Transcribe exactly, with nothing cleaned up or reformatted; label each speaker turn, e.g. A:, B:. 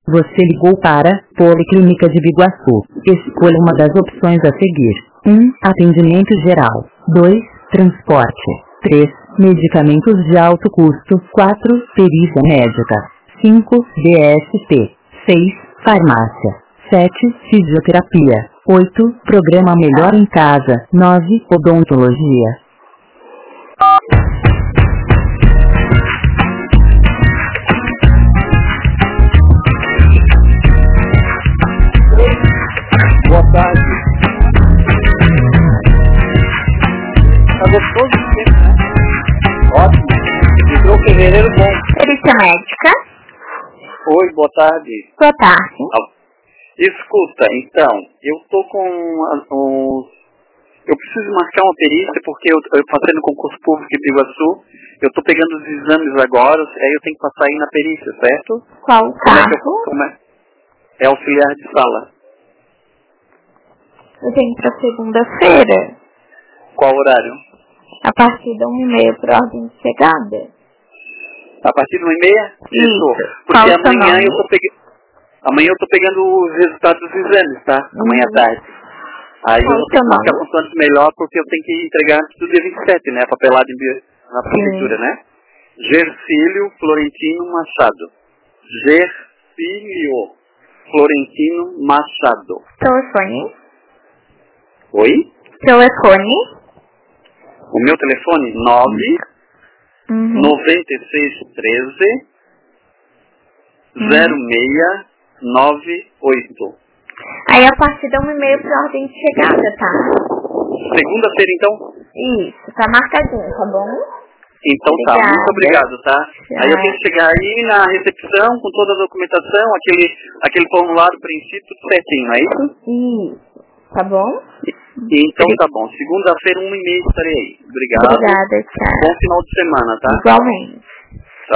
A: Você ligou para Policlínica de Biguaçu. Escolha uma das opções a seguir. um. Atendimento geral. dois. Transporte. três. Medicamentos de alto custo. quatro. Perícia médica. cinco. D S T. seis. Farmácia. sete. Fisioterapia. oito. Programa Melhor em Casa. nove. Odontologia.
B: Boa tarde. Tá gostoso o tempo, né? Ótimo. Entrou o fevereiro bom.
C: Perícia médica.
B: Oi, boa tarde.
C: Boa tarde.
B: Escuta, então, eu tô com uns... Eu preciso marcar uma perícia porque eu, eu passei no concurso público em Biguaçu. Eu tô pegando os exames agora, aí eu tenho que passar aí na perícia, certo?
C: Qual o
B: Como é que eu,
C: cargo?
B: como é? É auxiliar de sala.
C: Eu tenho para segunda-feira,
B: Qual horário?
C: a partir da uma e meia por ordem de chegada.
B: A partir de uma e meia?
C: Isso.
B: Porque
C: Qual o seu
B: amanhã
C: nome?
B: eu tô pegando... Amanhã eu tô pegando os resultados dos exames, tá? Amanhã à
C: Uhum.
B: tarde. Aí
C: Qual
B: eu
C: o
B: vou ter
C: seu
B: que marcar
C: nome?
B: quanto antes melhor, porque eu tenho que entregar antes do dia vinte e sete, né? Papelada em bi- na prefeitura, né? Gercílio Florentino Machado. Gercílio Florentino Machado.
C: Telefone?
B: Oi?
C: Telefone?
B: O meu telefone? nove
C: Uhum.
B: noventa e seis treze zero seis nove oito.
C: Aí a partir da uma e meia por ordem de chegada, tá?
B: Segunda-feira, então?
C: Isso, tá marcadinho, tá bom?
B: Então tá,
C: Obrigada.
B: muito obrigado, tá?
C: Tchau.
B: Aí eu tenho que chegar aí na recepção com toda a documentação, aquele, aquele formulário preenchido, tudo certinho, não é isso?
C: Isso, tá bom?
B: E, então tá bom, segunda-feira, uma e meia estarei aí. Obrigado.
C: Obrigada, tchau.
B: Bom final de semana, tá?
C: Igualmente.